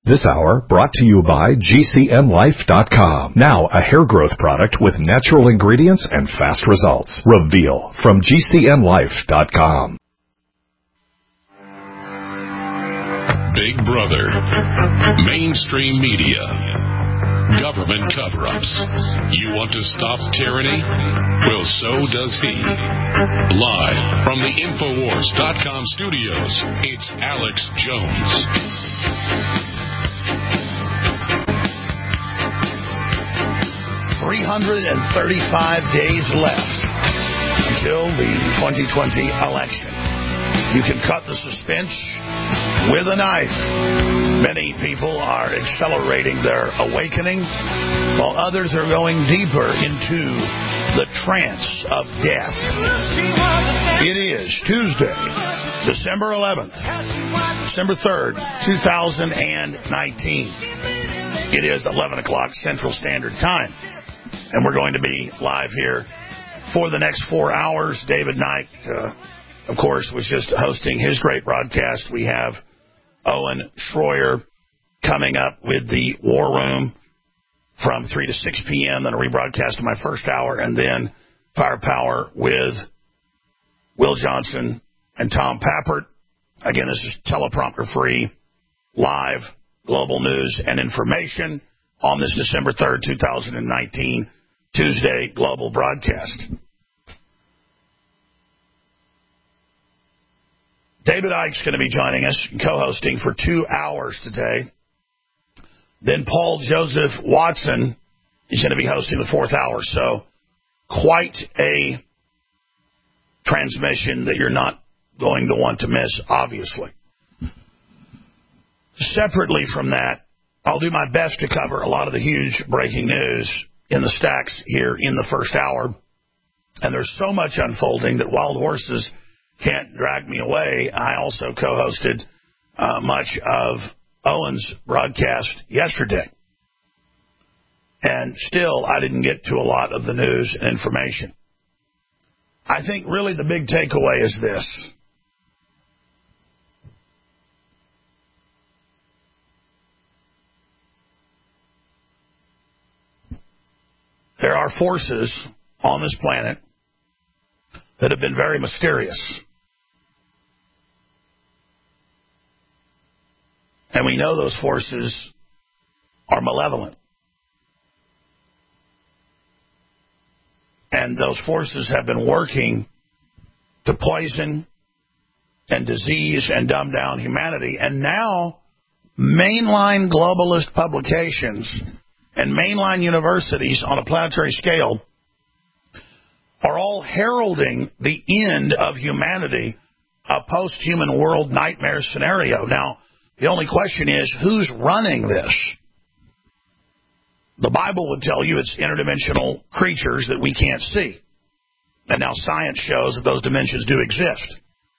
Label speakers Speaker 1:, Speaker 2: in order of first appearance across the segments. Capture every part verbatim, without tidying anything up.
Speaker 1: This hour brought to you by G C N Life dot com. Now a hair growth product with natural ingredients and fast results. Reveal from G C N Life dot com.
Speaker 2: Big Brother, mainstream media, government cover-ups. You want to stop tyranny? Well, so does he. Live from the Infowars dot com studios, it's Alex Jones.
Speaker 3: three hundred thirty-five days left until the twenty twenty election. You can cut the suspense with a knife. Many people are accelerating their awakening, while others are going deeper into the trance of death. It is Tuesday, December eleventh, December third, two thousand nineteen. It is eleven o'clock Central Standard Time, and we're going to be live here for the next four hours. David Knight, uh, of course, was just hosting his great broadcast. We have Owen Schroyer coming up with the War Room from three to six p.m., then a rebroadcast of my first hour, and then Firepower with Will Johnson and Tom Pappert. Again, this is teleprompter-free, live, global news and information on this December third, two thousand nineteen, Tuesday global broadcast. David Icke's going to be joining us, co-hosting for two hours today. Then Paul Joseph Watson is going to be hosting the fourth hour. So quite a transmission that you're not going to want to miss, obviously. Separately from that, I'll do my best to cover a lot of the huge breaking news in the stacks here in the first hour. And there's so much unfolding that Wild Horses can't drag me away. I also co-hosted uh, much of Owen's broadcast yesterday. And still, I didn't get to a lot of the news and information. I think really the big takeaway is this. There are forces on this planet that have been very mysterious. And we know those forces are malevolent. And those forces have been working to poison and disease and dumb down humanity. And now mainline globalist publications and mainline universities on a planetary scale are all heralding the end of humanity, a post-human world nightmare scenario. Now, the only question is, who's running this? The Bible would tell you it's interdimensional creatures that we can't see. And now science shows that those dimensions do exist.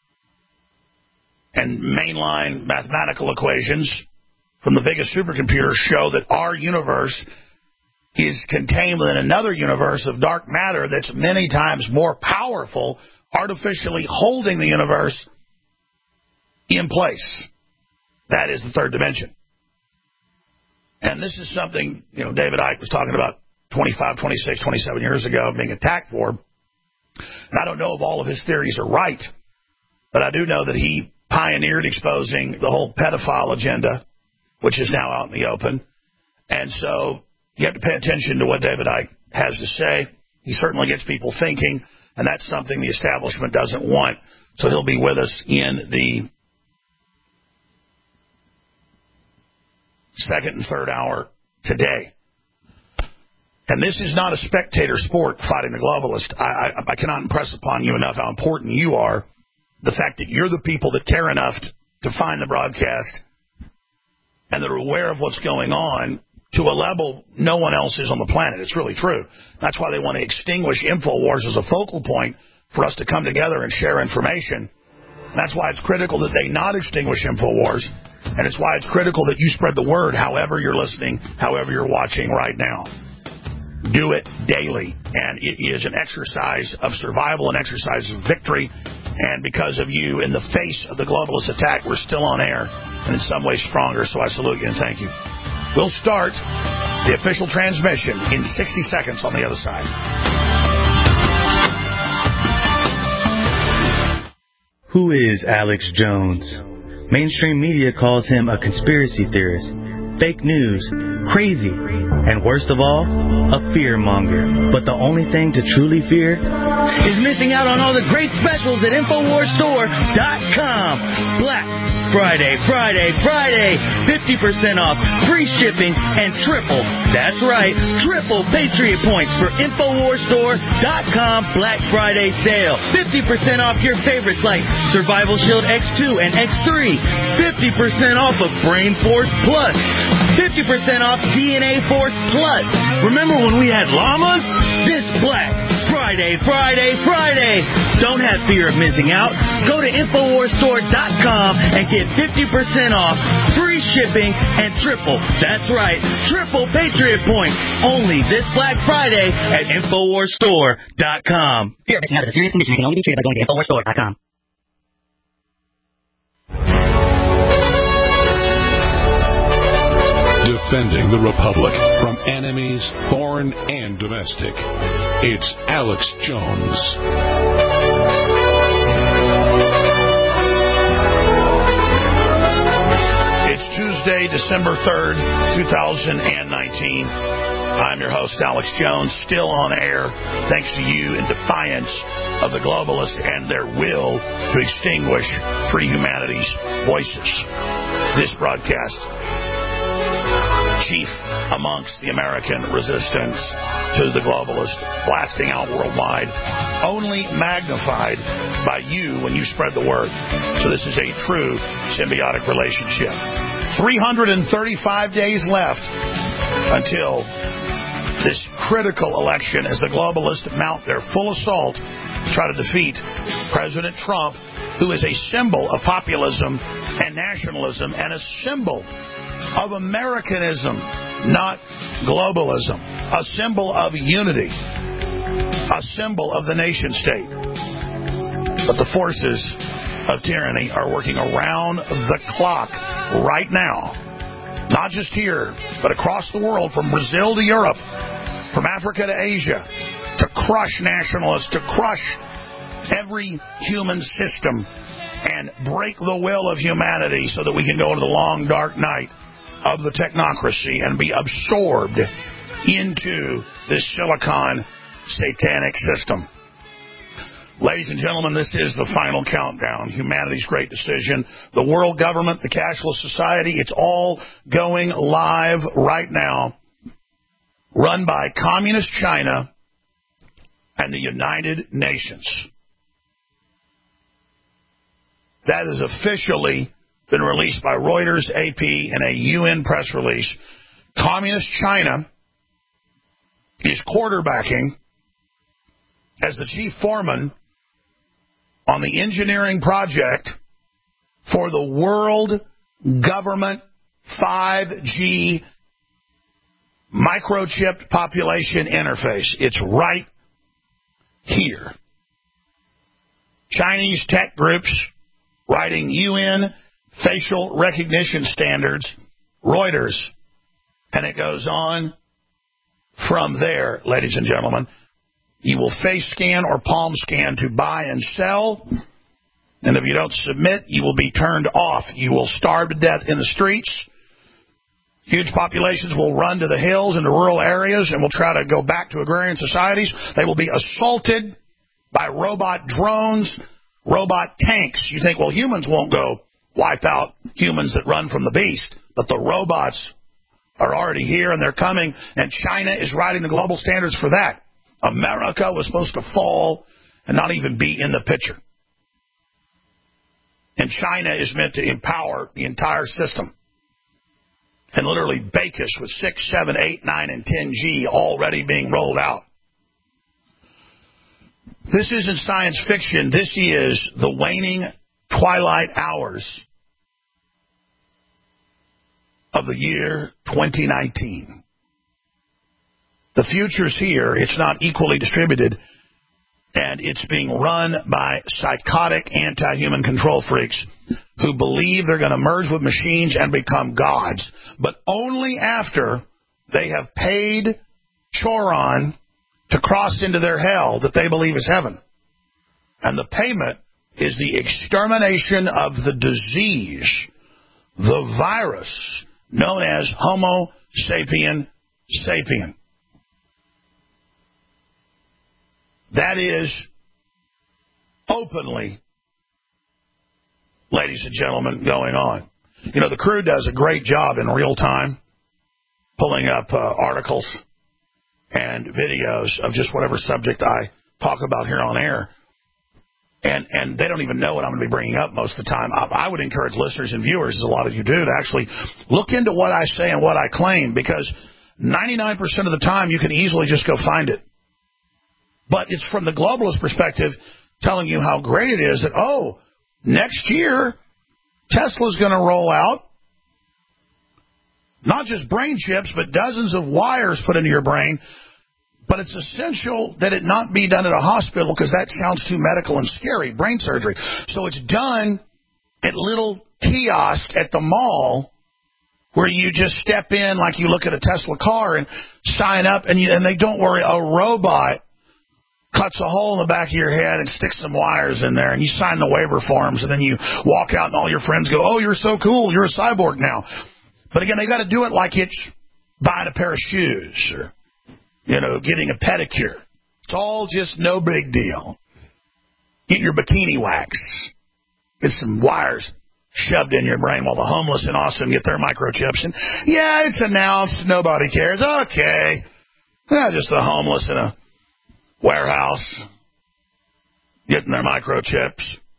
Speaker 3: And mainline mathematical equations from the biggest supercomputers show that our universe is contained within another universe of dark matter that's many times more powerful, artificially holding the universe in place. That is the third dimension. And this is something, you know, David Icke was talking about twenty-five, twenty-six, twenty-seven years ago being attacked for. And I don't know if all of his theories are right, but I do know that he pioneered exposing the whole pedophile agenda, which is now out in the open. And so you have to pay attention to what David Icke has to say. He certainly gets people thinking, and that's something the establishment doesn't want. So he'll be with us in the second and third hour today. And this is not a spectator sport, fighting the globalist. I, I, I cannot impress upon you enough how important you are. The fact that you're the people that care enough to find the broadcast and that are aware of what's going on to a level no one else is on the planet. It's really true. That's why they want to extinguish InfoWars as a focal point for us to come together and share information. And that's why it's critical that they not extinguish InfoWars. And it's why it's critical that you spread the word however you're listening, however you're watching right now. Do it daily. And it is an exercise of survival, an exercise of victory. And because of you, in the face of the globalist attack, we're still on air. and in some ways stronger, so I salute you and thank you. We'll start the official transmission in sixty seconds on the other side.
Speaker 4: Who is Alex Jones? Mainstream media calls him a conspiracy theorist, fake news, crazy, and worst of all, a fear-monger. But the only thing to truly fear is missing out on all the great specials at Infowars Store dot com. Black Friday, Friday, Friday, fifty percent off, free shipping, and triple, that's right, triple Patriot points for Infowars Store dot com Black Friday sale. fifty percent off your favorites like Survival Shield X two and X three, fifty percent off of Brain Force Plus, fifty percent off D N A Force Plus. Remember when we had llamas? This Black Friday, Friday, Friday. Don't have fear of missing out. Go to Infowars Store dot com and get fifty percent off, free shipping, and triple, that's right, triple Patriot points. Only this Black Friday at Infowars Store dot com.
Speaker 5: Fear of missing out is a serious condition. It can only be treated by going to Infowars Store dot com.
Speaker 2: Defending the Republic from enemies, foreign and domestic. It's Alex Jones.
Speaker 3: It's Tuesday, December third, twenty nineteen. I'm your host, Alex Jones, still on air, thanks to you, in defiance of the globalists and their will to extinguish free humanity's voices. This broadcast, chief amongst the American resistance to the globalists, blasting out worldwide, only magnified by you when you spread the word. So this is a true symbiotic relationship. three hundred thirty-five days left until this critical election as the globalists mount their full assault to try to defeat President Trump, who is a symbol of populism and nationalism and a symbol of Americanism, not globalism, a symbol of unity, a symbol of the nation state. But the forces of tyranny are working around the clock right now, not just here, but across the world, from Brazil to Europe, from Africa to Asia, to crush nationalists, to crush every human system and break the will of humanity so that we can go into the long, dark night of the technocracy and be absorbed into this silicon satanic system. Ladies and gentlemen, this is the final countdown. Humanity's great decision. The world government, the cashless society, it's all going live right now. Run by Communist China and the United Nations. That has officially been released by Reuters, A P, and a U N press release. Communist China is quarterbacking as the chief foreman on the engineering project for the world government five G microchipped population interface. It's right here. Chinese tech groups writing U N facial recognition standards, Reuters, and it goes on from there, ladies and gentlemen. You will face scan or palm scan to buy and sell, and if you don't submit, you will be turned off. You will starve to death in the streets. Huge populations will run to the hills and the rural areas and will try to go back to agrarian societies. They will be assaulted by robot drones, robot tanks. You think, well, humans won't go wipe out humans that run from the beast, but the robots are already here and they're coming, and China is writing the global standards for that. America was supposed to fall and not even be in the picture. And China is meant to empower the entire system and literally bake us with six, seven, eight, nine, and ten G already being rolled out. This isn't science fiction. This is the waning twilight hours of the year twenty nineteen. The future's here. It's not equally distributed, and it's being run by psychotic anti-human control freaks who believe they're going to merge with machines and become gods, but only after they have paid Choron to cross into their hell that they believe is heaven. And the payment is the extermination of the disease, the virus known as Homo sapien sapien. That is openly, ladies and gentlemen, going on. You know, the crew does a great job in real time pulling up uh, articles and videos of just whatever subject I talk about here on air. And and they don't even know what I'm going to be bringing up most of the time. I, I would encourage listeners and viewers, as a lot of you do, to actually look into what I say and what I claim, because ninety-nine percent of the time you can easily just go find it. But it's from the globalist perspective telling you how great it is that, oh, next year Tesla's going to roll out not just brain chips, but dozens of wires put into your brain. But it's essential that it not be done at a hospital, because that sounds too medical and scary, brain surgery. So it's done at little kiosks at the mall where you just step in like you look at a Tesla car and sign up, and, you, and they don't worry, a robot cuts a hole in the back of your head and sticks some wires in there, and you sign the waiver forms, and then you walk out and all your friends go, oh, you're so cool, you're a cyborg now. But again, they got to do it like it's buying a pair of shoes or, you know, getting a pedicure. It's all just no big deal. Get your bikini wax. Get some wires shoved in your brain while the homeless in Austin get their microchips. And, yeah, it's announced. Nobody cares. Okay. Yeah, just the homeless in a warehouse getting their microchips.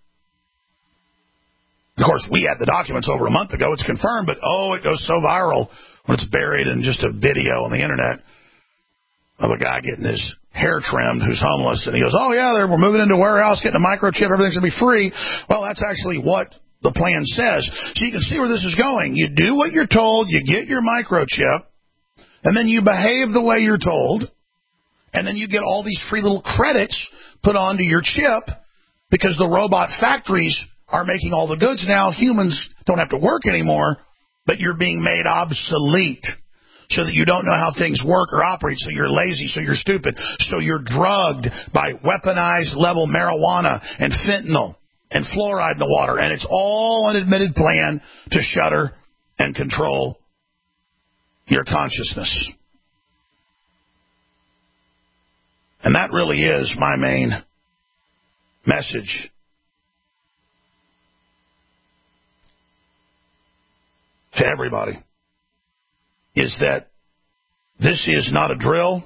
Speaker 3: Of course, we had the documents over a month ago. It's confirmed, but, oh, it goes so viral when it's buried in just a video on the internet of a guy getting his hair trimmed who's homeless, and he goes, oh, yeah, we're moving into a warehouse, getting a microchip, everything's going to be free. Well, that's actually what the plan says. So you can see where this is going. You do what you're told, you get your microchip, and then you behave the way you're told, and then you get all these free little credits put onto your chip because the robot factories are making all the goods now. Humans don't have to work anymore, but you're being made obsolete so that you don't know how things work or operate, so you're lazy, so you're stupid, so you're drugged by weaponized level marijuana and fentanyl and fluoride in the water, and it's all an admitted plan to shutter and control your consciousness. And that really is my main message to everybody, is that this is not a drill.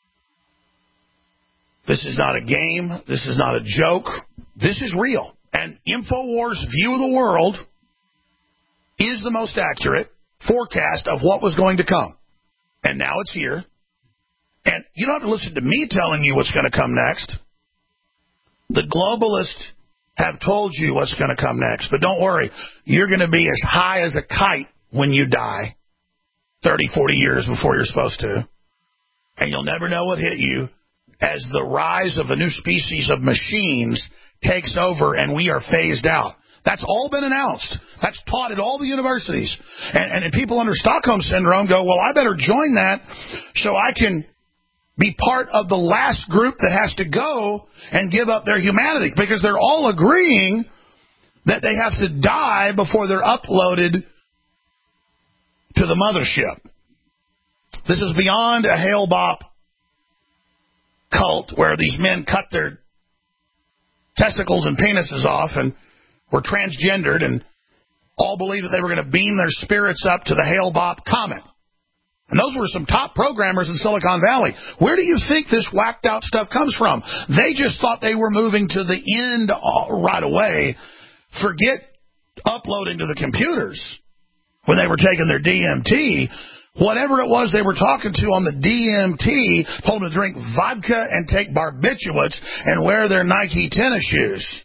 Speaker 3: This is not a game. This is not a joke. This is real. And InfoWars' view of the world is the most accurate forecast of what was going to come. And now it's here. And you don't have to listen to me telling you what's going to come next. The globalists have told you what's going to come next. But don't worry. You're going to be as high as a kite when you die, thirty, forty years before you're supposed to. And you'll never know what hit you as the rise of a new species of machines takes over and we are phased out. That's all been announced. That's taught at all the universities. And, and people under Stockholm Syndrome go, well, I better join that so I can be part of the last group that has to go and give up their humanity, because they're all agreeing that they have to die before they're uploaded to the mothership. This is beyond a Hale-Bopp cult where these men cut their testicles and penises off and were transgendered and all believed that they were going to beam their spirits up to the Hale-Bopp comet. And those were some top programmers in Silicon Valley. Where do you think this whacked out stuff comes from? They just thought they were moving to the end right away. Forget uploading to the computers. When they were taking their D M T, whatever it was they were talking to on the D M T told them to drink vodka and take barbiturates and wear their Nike tennis shoes.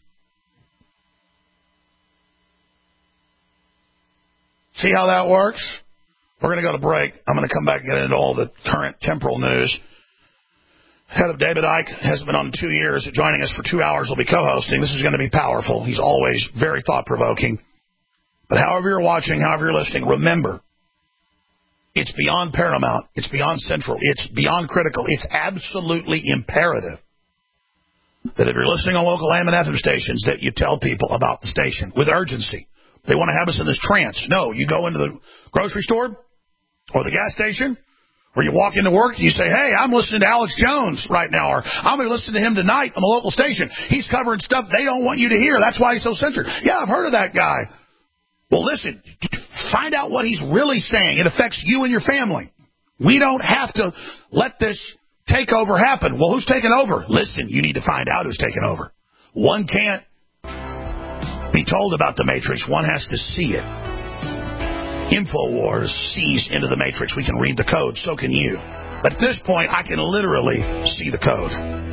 Speaker 3: See how that works? We're going to go to break. I'm going to come back and get into all the current temporal news. Head of David Icke hasn't been on in two years. Joining us for two hours will be co-hosting. This is going to be powerful. He's always very thought-provoking. But however you're watching, however you're listening, remember, it's beyond paramount. It's beyond central. It's beyond critical. It's absolutely imperative that if you're listening on local A M and F M stations, that you tell people about the station with urgency. They want to have us in this trance. No, you go into the grocery store or the gas station, or you walk into work and you say, hey, I'm listening to Alex Jones right now, or I'm going to listen to him tonight on the local station. He's covering stuff they don't want you to hear. That's why he's so censored. Yeah, I've heard of that guy. Well, listen, find out what he's really saying. It affects you and your family. We don't have to let this takeover happen. Well, who's taking over? Listen, you need to find out who's taking over. One can't be told about the Matrix. One has to see it. InfoWars sees into the Matrix. We can read the code. So can you. But at this point, I can literally see the code.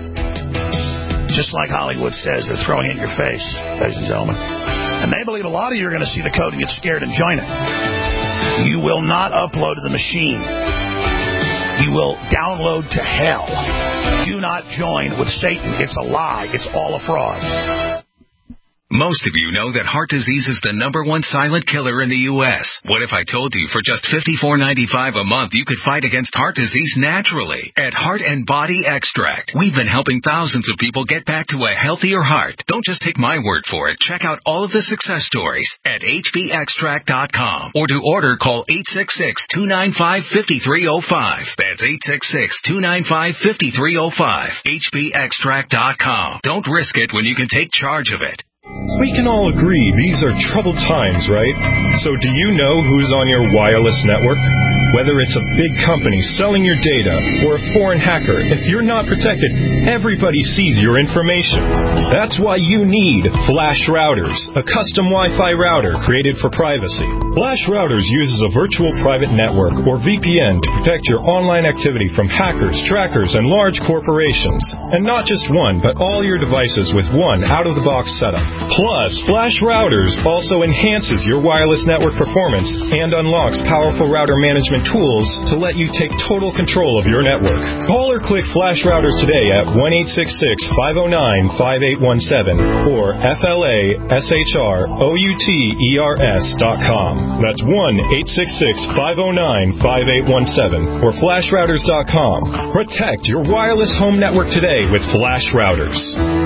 Speaker 3: Just like Hollywood says, they're throwing it in your face, ladies and gentlemen. And they believe a lot of you are going to see the code and get scared and join it. You will not upload to the machine. You will download to hell. Do not join with Satan. It's a lie. It's all a fraud.
Speaker 6: Most of you know that heart disease is the number one silent killer in the U S What if I told you for just fifty-four ninety-five a month you could fight against heart disease naturally? At Heart and Body Extract, we've been helping thousands of people get back to a healthier heart. Don't just take my word for it. Check out all of the success stories at H B extract dot com. Or to order, call eight six six, two nine five, five three zero five. That's eight six six, two nine five, five three zero five. H B extract dot com. Don't risk it when you can take charge of it.
Speaker 7: We can all agree these are troubled times, right? So do you know who's on your wireless network? Whether it's a big company selling your data or a foreign hacker, if you're not protected, everybody sees your information. That's why you need Flash Routers, a custom Wi-Fi router created for privacy. Flash Routers uses a virtual private network, or V P N, to protect your online activity from hackers, trackers, and large corporations. And not just one, but all your devices with one out-of-the-box setup. Plus, Flash Routers also enhances your wireless network performance and unlocks powerful router management tools to let you take total control of your network. Call or click Flash Routers today at one eight six six, five oh nine, five eight one seven or F L A S H R O U T E R S dot com. That's one eight six six, five oh nine, five eight one seven or flash routers dot com. Protect your wireless home network today with Flash Routers.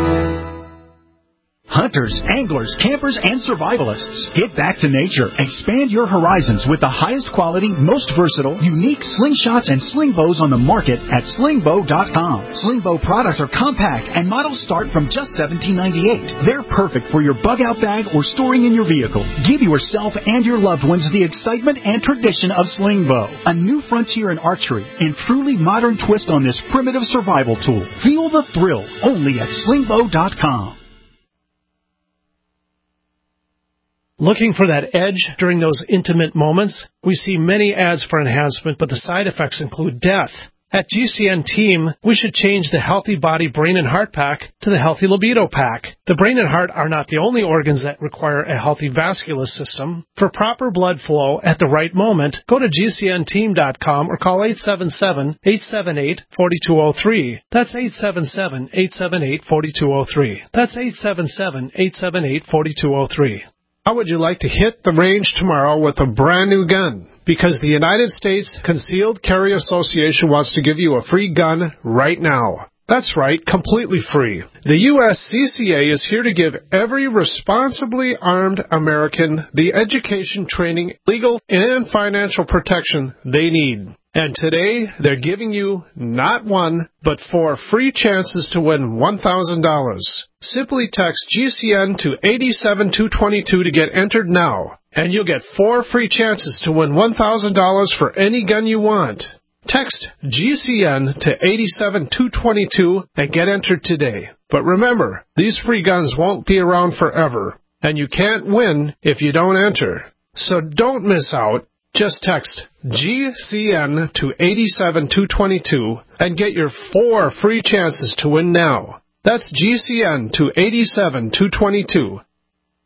Speaker 8: Hunters, anglers, campers, and survivalists, get back to nature. Expand your horizons with the highest quality, most versatile, unique slingshots and sling bows on the market at sling bow dot com. Sling bow products are compact and models start from just seventeen ninety-eight. They're perfect for your bug-out bag or storing in your vehicle. Give yourself and your loved ones the excitement and tradition of sling bow, a new frontier in archery and truly modern twist on this primitive survival tool. Feel the thrill only at sling bow dot com.
Speaker 9: Looking for that edge during those intimate moments? We see many ads for enhancement, but the side effects include death. At G C N Team, we should change the Healthy Body Brain and Heart Pack to the Healthy Libido Pack. The brain and heart are not the only organs that require a healthy vascular system. For proper blood flow at the right moment, go to G C N team dot com or call eight seven seven, eight seven eight, four two zero three. That's eight seven seven, eight seven eight, four two zero three. That's eight seven seven, eight seven eight, four two zero three. How would you like to hit the range tomorrow with a brand new gun? Because the United States Concealed Carry Association wants to give you a free gun right now. That's right, completely free. The U S C C A is here to give every responsibly armed American the education, training, legal, and financial protection they need. And today, they're giving you not one, but four free chances to win one thousand dollars. Simply text G C N to eight seven two two two to get entered now, and you'll get four free chances to win one thousand dollars for any gun you want. Text G C N to eight seven two two two and get entered today. But remember, these free guns won't be around forever, and you can't win if you don't enter. So don't miss out. Just text G C N to eight seven two two two and get your four free chances to win now. That's G C N to eight seven two two two.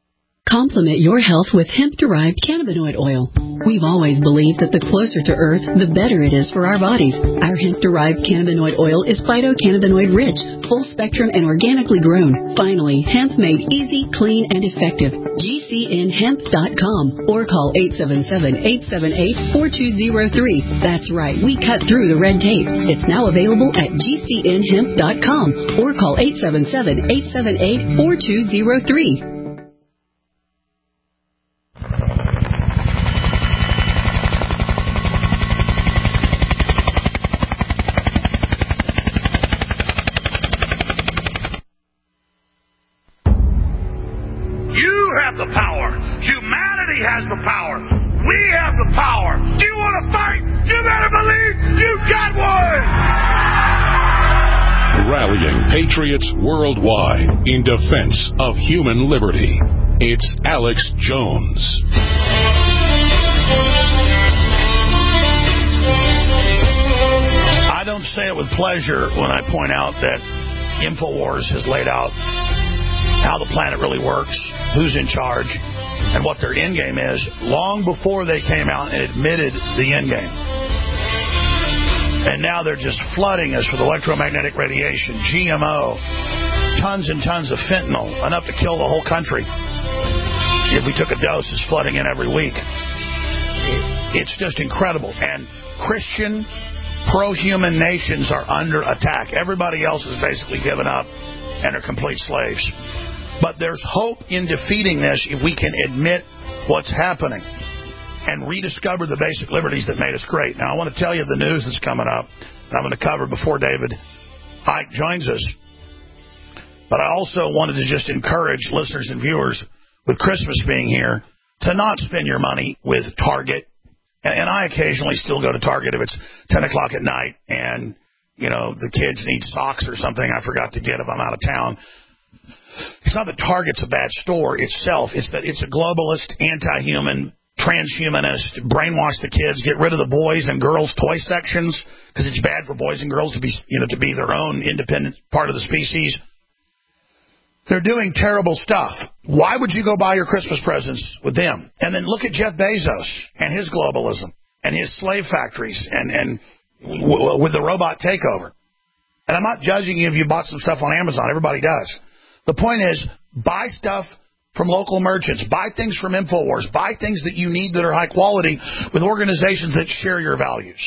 Speaker 10: Complement your health with hemp-derived cannabinoid oil. We've always believed that the closer to Earth, the better it is for our bodies. Our hemp-derived cannabinoid oil is phytocannabinoid-rich, full-spectrum, and organically grown. Finally, hemp made easy, clean, and effective. G C N hemp dot com or call eight seven seven, eight seven eight, four two zero three. That's right, we cut through the red tape. It's now available at G C N hemp dot com or call eight seven seven, eight seven eight, four two zero three.
Speaker 3: The power. Humanity has the power. We have the power. Do you want to fight? You better believe you got one.
Speaker 2: Rallying patriots worldwide in defense of human liberty. It's Alex Jones.
Speaker 3: I don't say it with pleasure when I point out that InfoWars has laid out how the planet really works, who's in charge, and what their end game is, long before they came out and admitted the end game. And now they're just flooding us with electromagnetic radiation, G M O, tons and tons of fentanyl, enough to kill the whole country. If we took a dose, it's flooding in every week. It's just incredible. And Christian, pro-human nations are under attack. Everybody else has basically given up and are complete slaves. But there's hope in defeating this if we can admit what's happening and rediscover the basic liberties that made us great. Now, I want to tell you the news that's coming up that I'm going to cover before David Icke joins us. But I also wanted to just encourage listeners and viewers, with Christmas being here, to not spend your money with Target. And I occasionally still go to Target if it's ten o'clock at night and, you know, the kids need socks or something I forgot to get if I'm out of town. It's not that Target's a bad store itself. It's that it's a globalist, anti-human, transhumanist, brainwash the kids, get rid of the boys and girls toy sections because it's bad for boys and girls to be, you know, to be their own independent part of the species. They're doing terrible stuff. Why would you go buy your Christmas presents with them? And then look at Jeff Bezos and his globalism and his slave factories and, and w- with the robot takeover. And I'm not judging you if you bought some stuff on Amazon. Everybody does. The point is, buy stuff from local merchants. Buy things from InfoWars. Buy things that you need that are high quality with organizations that share your values.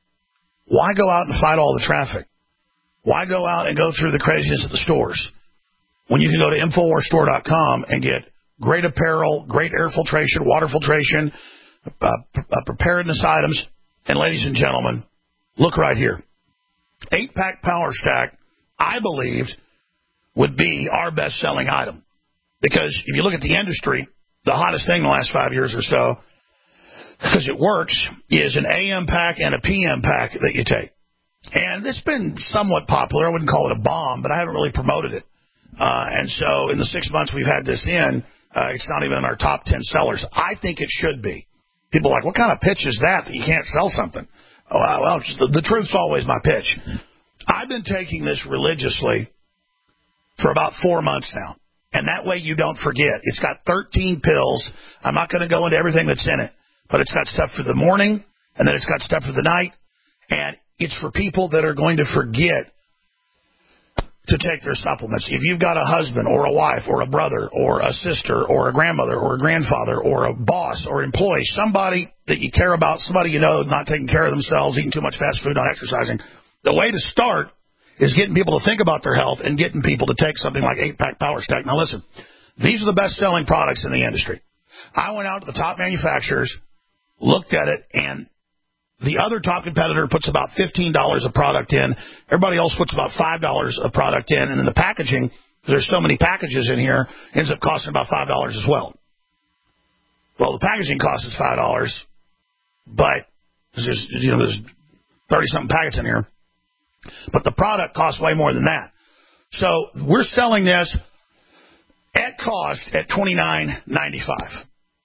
Speaker 3: Why go out and fight all the traffic? Why go out and go through the craziness at the stores when you can go to Infowars Store dot com and get great apparel, great air filtration, water filtration, uh, uh, preparedness items, and ladies and gentlemen, look right here. Eight-pack Power Stack, I believed, would be our best-selling item. Because if you look at the industry, the hottest thing in the last five years or so, because it works, is an A M pack and a P M pack that you take. And it's been somewhat popular. I wouldn't call it a bomb, but I haven't really promoted it. Uh, and so in the six months we've had this in, uh, it's not even in our top ten sellers. I think it should be. People are like, what kind of pitch is that that you can't sell something? Oh, well, just the, the truth's always my pitch. I've been taking this religiously for about four months now. And that way you don't forget. It's got thirteen pills. I'm not going to go into everything that's in it. But it's got stuff for the morning, and then it's got stuff for the night. And it's for people that are going to forget to take their supplements. If you've got a husband or a wife or a brother or a sister or a grandmother or a grandfather or a boss or employee, somebody that you care about, somebody you know not taking care of themselves, eating too much fast food, not exercising, the way to start is getting people to think about their health and getting people to take something like eight-pack Power Stack. Now, listen, these are the best-selling products in the industry. I went out to the top manufacturers, looked at it, and the other top competitor puts about fifteen dollars a product in. Everybody else puts about five dollars a product in. And then the packaging, because there's so many packages in here, ends up costing about five dollars as well. Well, the packaging costs us five dollars, but there's, you know, there's thirty-something packets in here. But the product costs way more than that. So we're selling this at cost at twenty-nine ninety-five.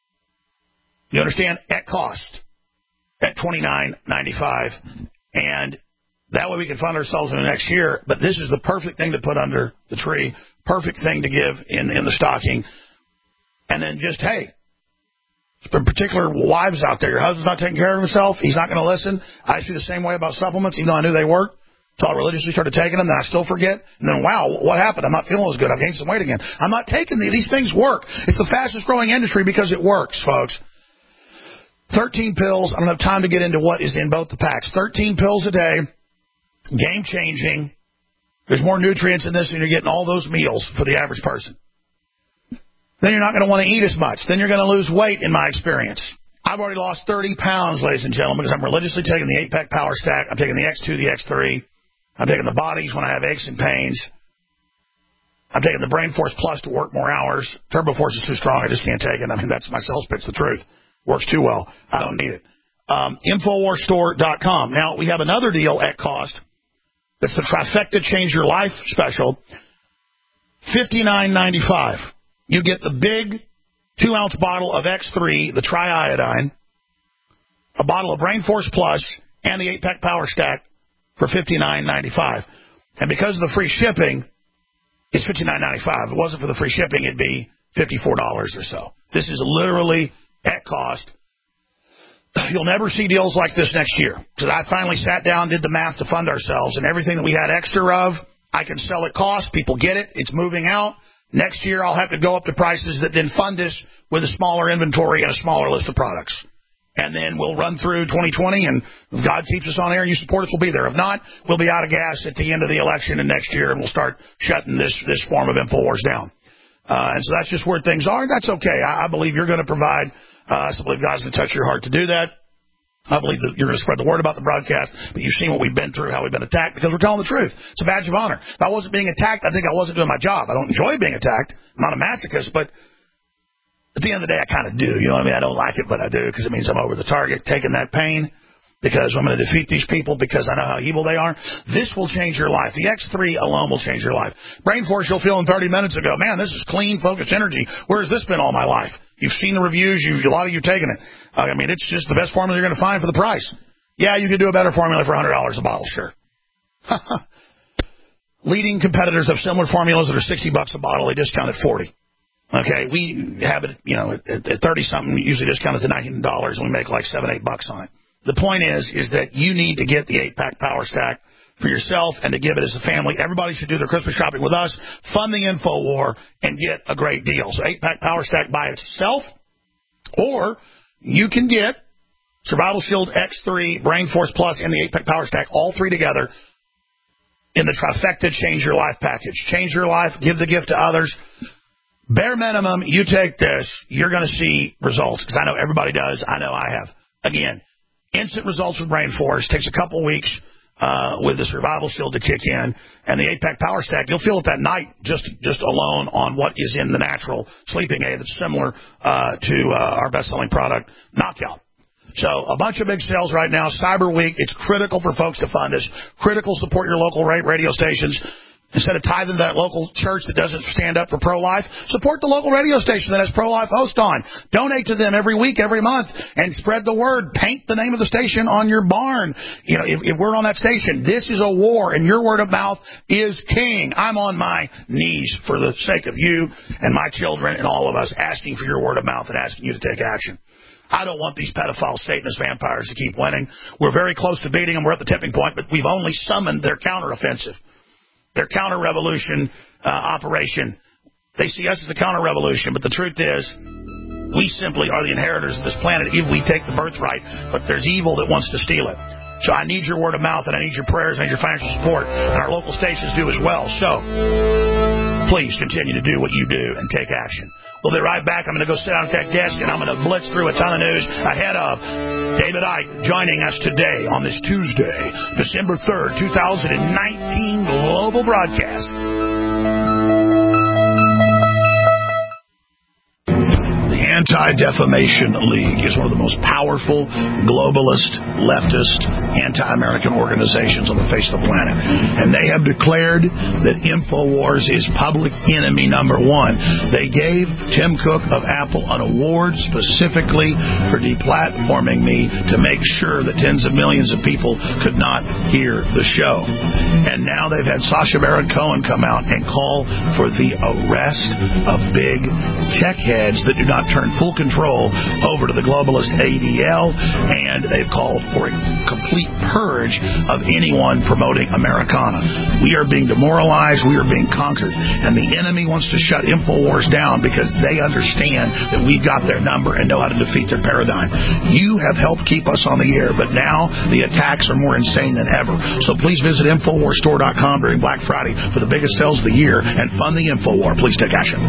Speaker 3: You understand? At cost at twenty-nine ninety-five. And that way we can fund ourselves in the next year. But this is the perfect thing to put under the tree, perfect thing to give in, in the stocking. And then just, hey, in particular wives out there, your husband's not taking care of himself, he's not going to listen. I feel the same way about supplements, even though I knew they worked. Until I religiously started taking them, then I still forget. And then, wow, what happened? I'm not feeling as good. I've gained some weight again. I'm not taking these. These things work. It's the fastest growing industry because it works, folks. thirteen pills. I don't have time to get into what is in both the packs. thirteen pills a day. Game changing. There's more nutrients in this than you're getting all those meals for the average person. Then you're not going to want to eat as much. Then you're going to lose weight, in my experience. I've already lost thirty pounds, ladies and gentlemen, because I'm religiously taking the eight pack Power Stack. I'm taking the X two, the X three. I'm taking the bodies when I have aches and pains. I'm taking the Brain Force Plus to work more hours. Turbo Force is too strong. I just can't take it. I mean, that's my sales pitch, the truth. Works too well. I don't need it. Um, Infowars Store dot com. Now, we have another deal at cost. That's the Trifecta Change Your Life special. fifty-nine ninety-five. You get the big two-ounce bottle of X three, the triiodine, a bottle of Brain Force Plus, and the eight pack Power Stack for fifty-nine ninety-five. And because of the free shipping, it's fifty-nine ninety-five. If it wasn't for the free shipping, it'd be fifty-four dollars or so. This is literally at cost. You'll never see deals like this next year. Because I finally sat down, did the math to fund ourselves, and everything that we had extra of, I can sell at cost. People get it. It's moving out. Next year, I'll have to go up to prices that then fund us with a smaller inventory and a smaller list of products. And then we'll run through twenty twenty, and if God keeps us on air and you support us, we'll be there. If not, we'll be out of gas at the end of the election and next year, and we'll start shutting this, this form of InfoWars down. Uh, and so that's just where things are. That's okay. I, I believe you're going to provide. Uh, I believe God's going to touch your heart to do that. I believe that you're going to spread the word about the broadcast, but you've seen what we've been through, how we've been attacked, because we're telling the truth. It's a badge of honor. If I wasn't being attacked, I think I wasn't doing my job. I don't enjoy being attacked. I'm not a masochist, but at the end of the day, I kind of do. You know what I mean? I don't like it, but I do, because it means I'm over the target, taking that pain, because I'm going to defeat these people, because I know how evil they are. This will change your life. The X three alone will change your life. Brain Force, you'll feel in thirty minutes ago, man, this is clean, focused energy. Where has this been all my life? You've seen the reviews. You've, a lot of you have taken it. Uh, I mean, it's just the best formula you're going to find for the price. Yeah, you could do a better formula for one hundred dollars a bottle, sure. Leading competitors have similar formulas that are sixty bucks a bottle. They discount at forty. Okay, we have it, you know, at, at thirty-something, usually discounted to nineteen dollars, and we make like seven, eight bucks on it. The point is, is that you need to get the eight pack Power Stack for yourself and to give it as a family. Everybody should do their Christmas shopping with us, fund the Info War, and get a great deal. So eight pack Power Stack by itself, or you can get Survival Shield X three, Brain Force Plus, and the eight pack Power Stack, all three together in the Trifecta Change Your Life package. Change your life, give the gift to others. Bare minimum, you take this, you're going to see results, because I know everybody does. I know I have. Again, instant results with Brain Force. Takes a couple weeks uh, with the Survival Shield to kick in. And the eight pack Power Stack, you'll feel it that night just just alone on what is in the natural sleeping aid that's similar uh, to uh, our best-selling product, Knockout. So a bunch of big sales right now. Cyber Week, it's critical for folks to fund us. Critical, support your local radio stations. Instead of tithing to that local church that doesn't stand up for pro-life, support the local radio station that has pro-life host on. Donate to them every week, every month, and spread the word. Paint the name of the station on your barn. You know, if, if we're on that station, this is a war, and your word of mouth is king. I'm on my knees for the sake of you and my children and all of us, asking for your word of mouth and asking you to take action. I don't want these pedophile Satanist vampires to keep winning. We're very close to beating them. We're at the tipping point, but we've only summoned their counteroffensive. Their counter-revolution uh, operation. They see us as a counter-revolution, but the truth is, we simply are the inheritors of this planet if we take the birthright, but there's evil that wants to steal it. So I need your word of mouth, and I need your prayers, and I need your financial support, and our local stations do as well. So please continue to do what you do and take action. We'll be right back. I'm going to go sit down at that desk, and I'm going to blitz through a ton of news ahead of David Icke joining us today on this Tuesday, December third, two thousand nineteen global broadcast. The Anti-Defamation League is one of the most powerful globalist, leftist, anti-American organizations on the face of the planet. And they have declared that InfoWars is public enemy number one. They gave Tim Cook of Apple an award specifically for deplatforming me to make sure that tens of millions of people could not hear the show. And now they've had Sacha Baron Cohen come out and call for the arrest of big tech heads that do not turn full control over to the globalist A D L, and they've called for a complete purge of anyone promoting Americana. We are being demoralized. We are being conquered. And the enemy wants to shut InfoWars down because they understand that we've got their number and know how to defeat their paradigm. You have helped keep us on the air, but now the attacks are more insane than ever. So please visit Infowars Store dot com during Black Friday for the biggest sales of the year and fund the InfoWar. Please take action.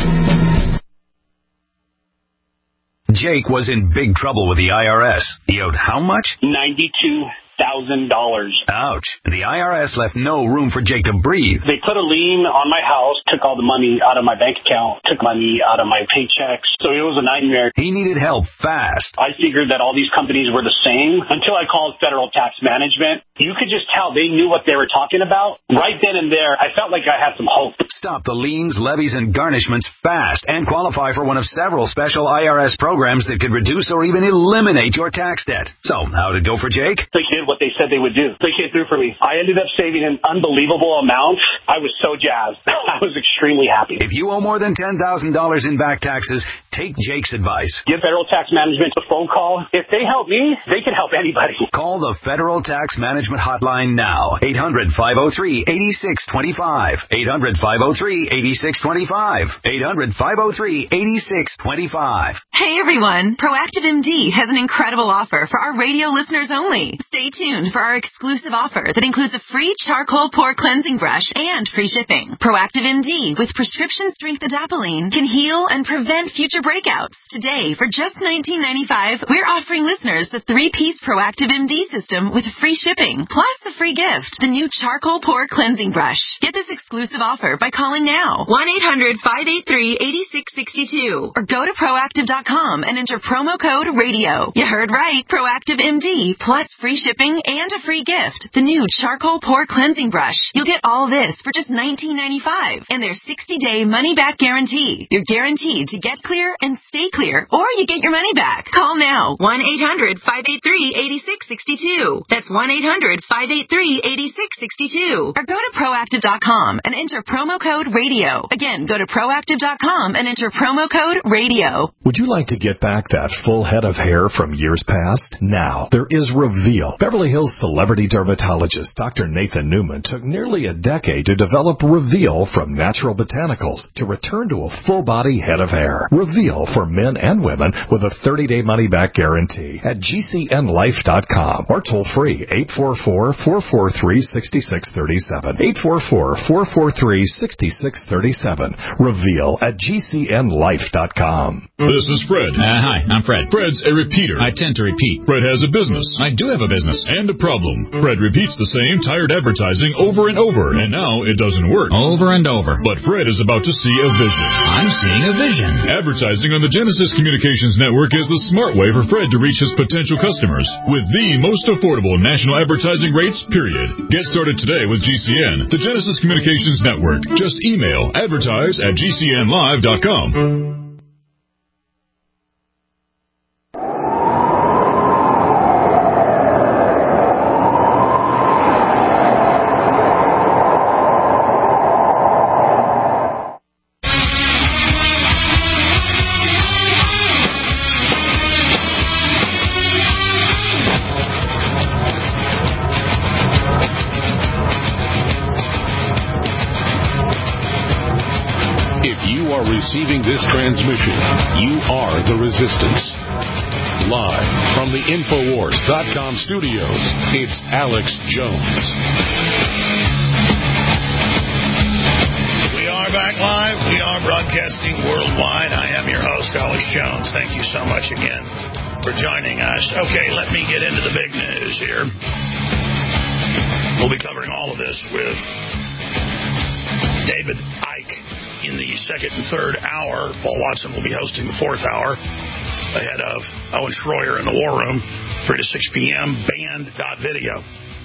Speaker 11: Jake was in big trouble with the I R S. He owed how much?
Speaker 12: ninety-two thousand dollars.
Speaker 11: Ouch. The I R S left no room for Jake to breathe.
Speaker 12: They put a lien on my house, took all the money out of my bank account, took money out of my paychecks. So it was a nightmare.
Speaker 11: He needed help fast.
Speaker 12: I figured that all these companies were the same until I called Federal Tax Management. You could just tell they knew what they were talking about. Right then and there, I felt like I had some hope.
Speaker 11: Stop the liens, levies, and garnishments fast and qualify for one of several special I R S programs that could reduce or even eliminate your tax debt. So, how'd it go for Jake?
Speaker 12: They did what they said they would do. They came through for me. I ended up saving an unbelievable amount. I was so jazzed. I was extremely happy.
Speaker 11: If you owe more than ten thousand dollars in back taxes, take Jake's advice.
Speaker 12: Give Federal Tax Management a phone call. If they help me, they can help anybody.
Speaker 11: Call the Federal Tax Management Hotline now. eight hundred, five oh three, eight six two five. eight hundred, five oh three, eight six two five. eight hundred, five oh three, eight six two five.
Speaker 13: Hey everyone, Proactive M D has an incredible offer for our radio listeners only. Stay tuned for our exclusive offer that includes a free charcoal pore cleansing brush and free shipping. Proactive M D with prescription strength adapalene can heal and prevent future breakouts. Today, for just nineteen ninety-five dollars, we're offering listeners the three-piece Proactive M D system with free shipping, plus a free gift, the new charcoal pore cleansing brush. Get this exclusive offer by calling now, one eight hundred, five eight three, eight six six two, or go to proactive dot com and enter promo code radio. You heard right, Proactive M D, plus free shipping and a free gift, the new charcoal pore cleansing brush. You'll get all this for just nineteen ninety-five dollars, and their sixty-day money-back guarantee. You're guaranteed to get clear and stay clear, or you get your money back. Call now, one eight hundred, five eight three, eight six six two. That's one eight hundred, five eight three, eight six six two. Or go to proactive dot com and enter promo code radio. Again, go to proactive dot com and enter promo code radio.
Speaker 1: Would you like to get back that full head of hair from years past? Now, there is Reveal. Beverly Hills celebrity dermatologist Doctor Nathan Newman took nearly a decade to develop Reveal from natural botanicals to return to a full-body head of hair. Reveal for men and women with a thirty-day money-back guarantee at G C N life dot com or toll-free eight four four, four four three, six six three seven. eight four four, four four three, six six three seven. Reveal at G C N life dot com.
Speaker 14: This is Fred.
Speaker 15: Uh, hi, I'm Fred.
Speaker 14: Fred's a repeater.
Speaker 15: I tend to repeat.
Speaker 14: Fred has a business.
Speaker 15: I do have a business.
Speaker 14: And a problem. Fred repeats the same tired advertising over and over, and now it doesn't work.
Speaker 15: Over and over.
Speaker 14: But Fred is about to see a vision.
Speaker 15: I'm seeing a vision.
Speaker 14: Advertising on the Genesis Communications Network is the smart way for Fred to reach his potential customers with the most affordable national advertising rates, period. Get started today with G C N, the Genesis Communications Network. Just email advertise at G C N live dot com.
Speaker 2: Receiving this transmission, you are the resistance. Live from the Infowars dot com studios, it's Alex Jones.
Speaker 3: We are back live. We are broadcasting worldwide. I am your host, Alex Jones. Thank you so much again for joining us. Okay, let me get into the big news here. We'll be covering all of this with David Icke. in the second and third hour. Paul Watson will be hosting the fourth hour ahead of Owen Schroyer in the War Room, three to six p.m., band dot video.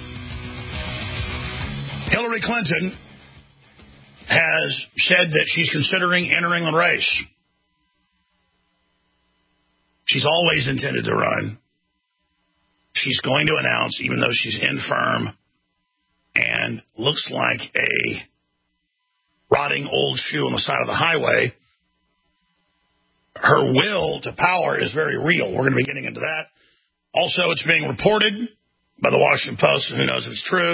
Speaker 3: Hillary Clinton has said that she's considering entering the race. She's always intended to run. She's going to announce, even though she's infirm and looks like a rotting old shoe on the side of the highway, her will to power is very real. We're going to be getting into that. Also, it's being reported by the Washington Post, and who knows if it's true,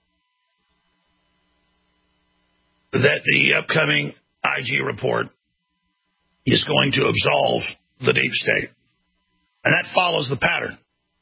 Speaker 3: that the upcoming I G report is going to absolve the deep state. And that follows the pattern.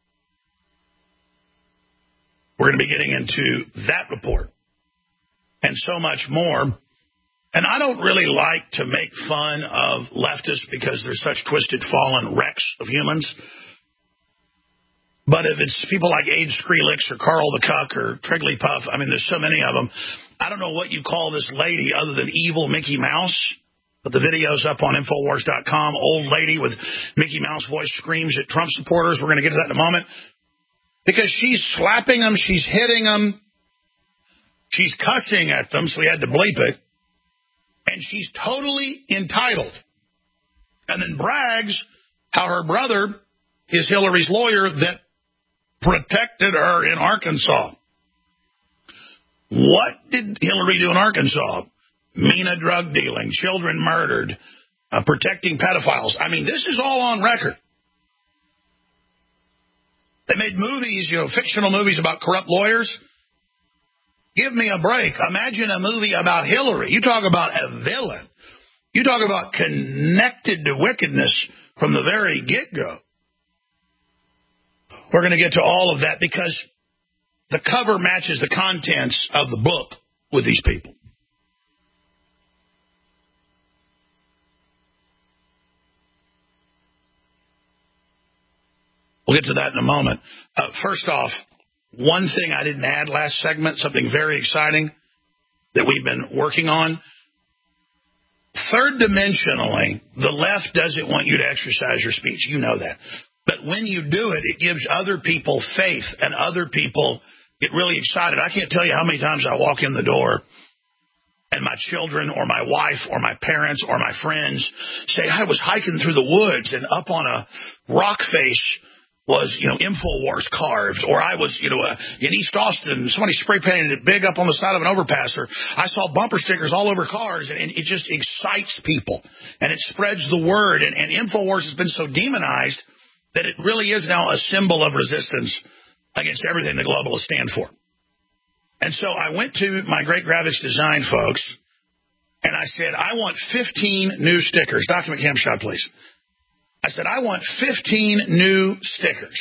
Speaker 3: We're going to be getting into that report and so much more. And I don't really like to make fun of leftists because they're such twisted, fallen wrecks of humans. But if it's people like Abe Skrelix or Carl the Cuck or Trigglypuff, I mean, there's so many of them. I don't know what you call this lady other than evil Mickey Mouse. But the video's up on Infowars dot com. Old lady with Mickey Mouse voice screams at Trump supporters. We're going to get to that in a moment. Because she's slapping them, she's hitting them, she's cussing at them, so we had to bleep it. And she's totally entitled. And then brags how her brother is Hillary's lawyer that protected her in Arkansas. What did Hillary do in Arkansas? MENA drug dealing, children murdered, uh, protecting pedophiles. I mean, this is all on record. They made movies, you know, fictional movies about corrupt lawyers. Give me a break. Imagine a movie about Hillary. You talk about a villain. You talk about connected to wickedness from the very get-go. We're going to get to all of that because the cover matches the contents of the book with these people. We'll get to that in a moment. Uh, first off, one thing I didn't add last segment, something very exciting that we've been working on. Third dimensionally, the left doesn't want you to exercise your speech. You know that. But when you do it, it gives other people faith, and other people get really excited. I can't tell you how many times I walk in the door and my children or my wife or my parents or my friends say, I was hiking through the woods and up on a rock face was, you know, InfoWars carved, or I was, you know, uh, in East Austin, somebody spray painted it big up on the side of an overpass, or I saw bumper stickers all over cars, and, and it just excites people, and it spreads the word, and, and InfoWars has been so demonized that it really is now a symbol of resistance against everything the globalists stand for. And so I went to my Great Graphics Design folks, and I said, I want fifteen new stickers. Document cam shot, please. I said, I want fifteen new stickers.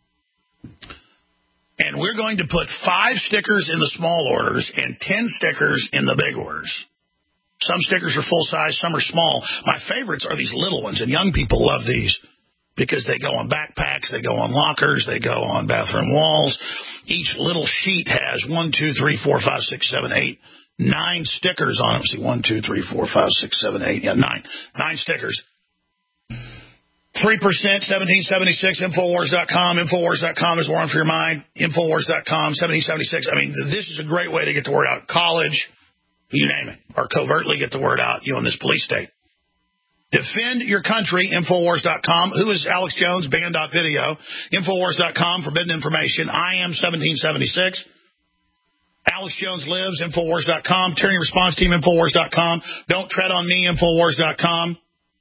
Speaker 3: And we're going to put five stickers in the small orders and ten stickers in the big orders. Some stickers are full size, some are small. My favorites are these little ones, and young people love these because they go on backpacks, they go on lockers, they go on bathroom walls. Each little sheet has one, two, three, four, five, six, seven, eight, nine stickers on them. See, one, two, three, four, five, six, seven, eight, yeah, nine. Nine stickers. three percent, seventeen seventy-six, Infowars dot com. Infowars dot com is War on for your mind. Infowars dot com, seventeen seventy-six. I mean, this is a great way to get the word out. College, you name it, or covertly get the word out, you know, in this police state. Defend your country, Infowars dot com. Who is Alex Jones? Band dot video. Infowars dot com, forbidden information. I am seventeen seventy-six. Alex Jones lives, Infowars dot com. Tyranny Response Team, Infowars dot com. Don't tread on me, Infowars dot com.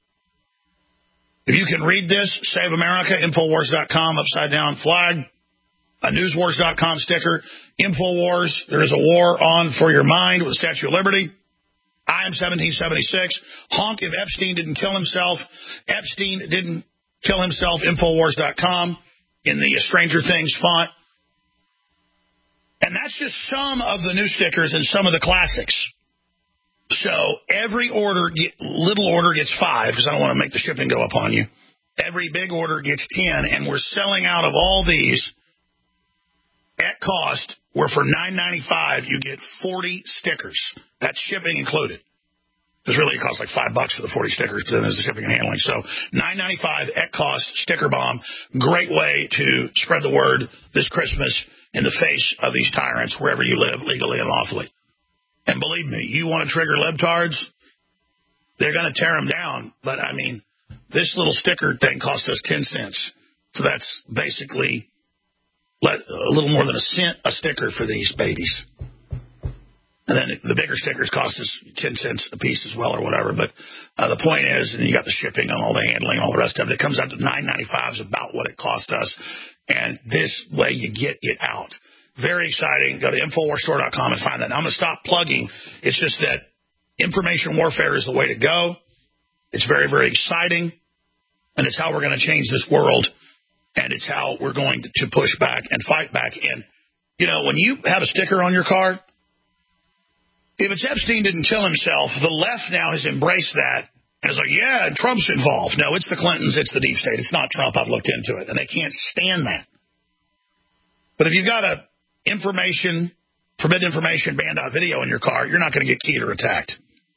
Speaker 3: If you can read this, Save America, Infowars dot com, upside down flag, a Newswars dot com sticker, Infowars, there is a war on for your mind with the Statue of Liberty. I am seventeen seventy-six. Honk if Epstein didn't kill himself. Epstein didn't kill himself, Infowars dot com, in the Stranger Things font. And that's just some of the new stickers and some of the classics. So every order, get, little order gets five, because I don't want to make the shipping go up on you. Every big order gets ten, and we're selling out of all these at cost, where for nine ninety-five you get forty stickers. That's shipping included. Because really it costs like five bucks for the forty stickers, but then there's the shipping and handling. So nine ninety-five at cost, sticker bomb. Great way to spread the word this Christmas in the face of these tyrants wherever you live, legally and lawfully. And believe me, you want to trigger libtards, they're going to tear them down. But, I mean, this little sticker thing cost us ten cents. So that's basically a little more than a cent a sticker for these babies. And then the bigger stickers cost us ten cents a piece as well or whatever. But uh, the point is, and you got the shipping and all the handling and all the rest of it, it comes out to nine ninety-five is about what it cost us. And this way you get it out. Very exciting. Go to Infowars Store dot com and find that. Now, I'm going to stop plugging. It's just that information warfare is the way to go. It's very, very exciting. And it's how we're going to change this world. And it's how we're going to push back and fight back. And, you know, when you have a sticker on your car, if it's Epstein didn't kill himself, the left now has embraced that. And it's like, yeah, Trump's involved. No, it's the Clintons. It's the deep state. It's not Trump. I've looked into it. And they can't stand that. But if you've got a information, forbidden information, banned out video in your car, you're not going to get keyed or attacked.